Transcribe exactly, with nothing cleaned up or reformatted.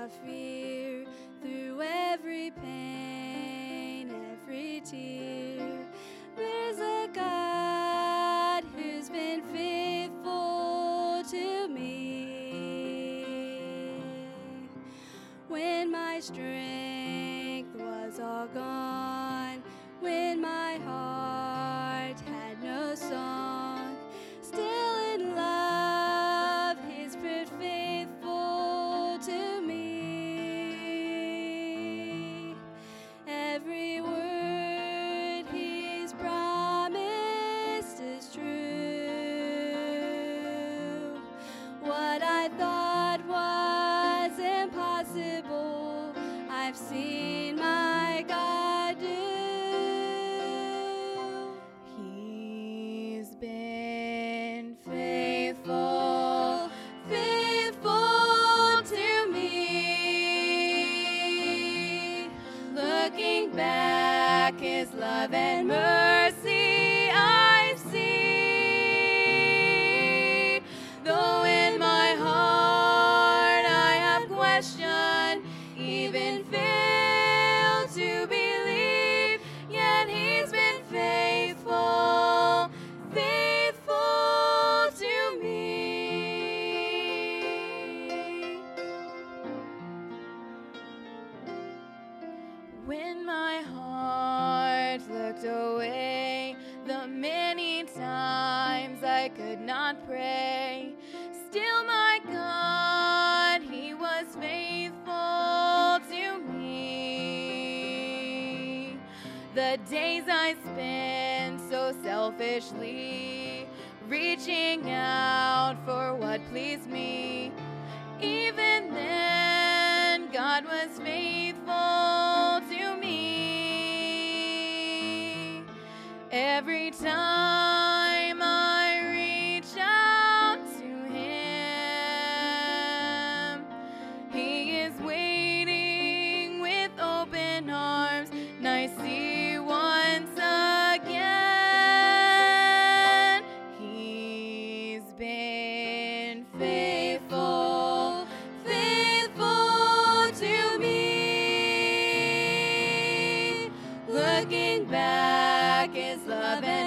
without fear, through every pain, every tear. There's a God who's been faithful to me. When my strength was all gone, when my heart had no song, still in love He's proved faithful to me. Every word He's promised is true. What I thought was impossible, I've seen my God do. He's been faithful, faithful to me. Looking back, His love and mercy I see. Though in my heart I have questioned, even failed to believe, yet He's been faithful, faithful to me. When my heart looked away, the many times I could not pray, still my God, He was faithful to me. The days I spent so selfishly, reaching out for what pleased me, even then God was faithful to me. Every time I reach out to Him, He is waiting with open arms, and I see once again He's been faithful, faithful to me. Looking back, His love and